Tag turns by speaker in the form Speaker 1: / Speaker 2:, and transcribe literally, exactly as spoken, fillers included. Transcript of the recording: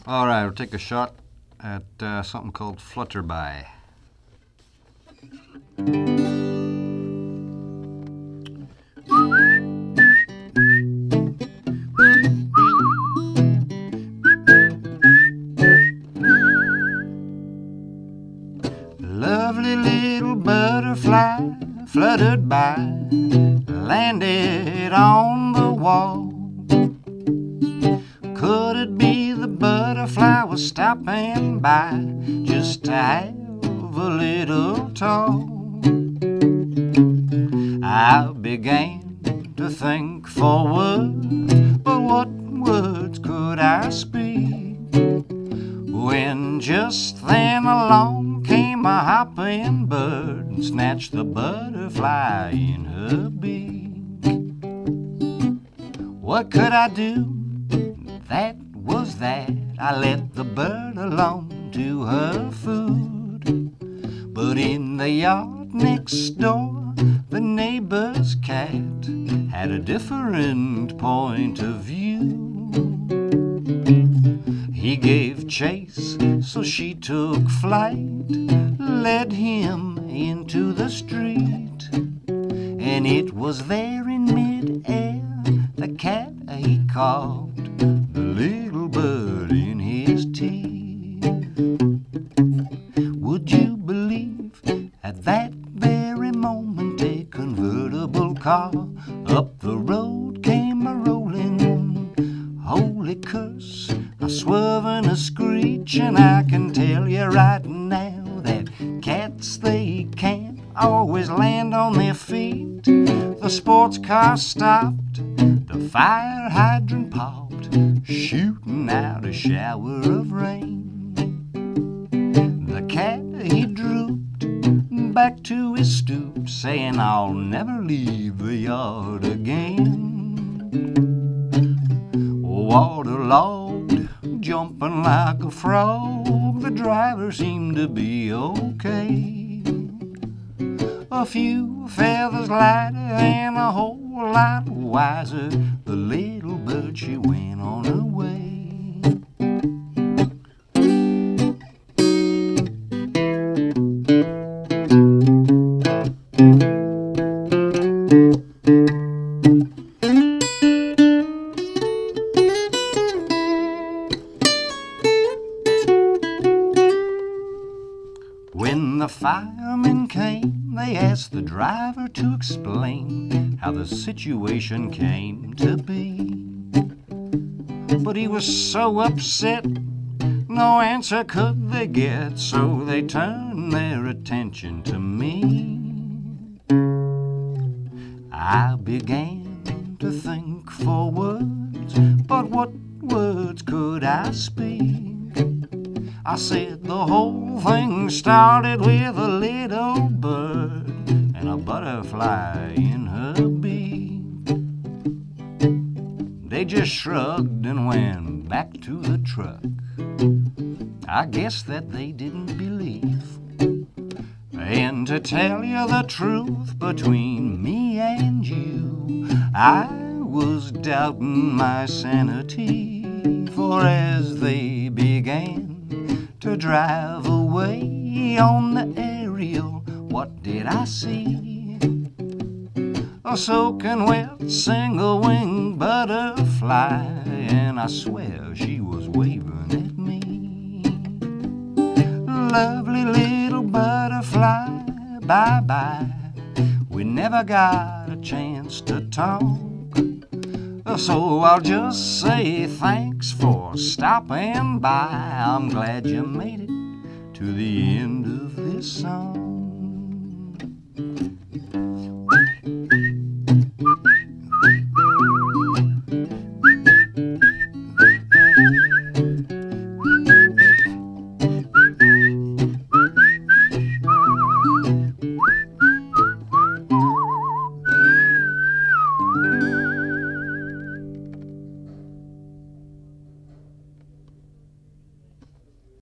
Speaker 1: All right, we'll take a shot at uh, something called Flutterby. Lovely little butterfly fluttered by, landed on the wall. Could it be the butterfly was stopping by just to have a little talk? I began to think for words, but what words could I speak? When just then along came a hopping bird and snatched the butterfly in her beak. What could I do? That was that. I let the bird alone to her food. But in the yard next door, the neighbor's cat had a different point of view. He gave chase, so she took flight, led him into the street. And it was there in mid-air the cat he caught the little bird in his teeth. Would you believe at that very moment a convertible car up the road came a-rolling? Holy curse, a swerve and a screech, and I can tell you right now that cats, they can't always land on their feet. The sports car stopped, the fire hydrant popped, shooting out a shower of rain. The cat, he drooped back to his stoop, saying, I'll never leave the yard again. Waterlogged, jumping like a frog, the driver seemed to be okay. A few feathers lighter and a whole lot wiser, the little bird, she went on her way. When the firemen came, they asked the driver to explain how the situation came to be. But he was so upset, no answer could they get, so they turned their attention to me. I began to think for words, but what words could I speak? I said the whole thing started with a little bird and a butterfly in her beak. They just shrugged and went back to the truck. I guess that they didn't believe. And to tell you the truth, between me and you, I was doubting my sanity. For as they began to drive away on the aerial, what did I see? A soaking wet single-winged butterfly, and I swear she was waving at me. Lovely little butterfly, bye-bye, we never got a chance to talk. So I'll just say thanks for stopping by. I'm glad you made it to the end of this song.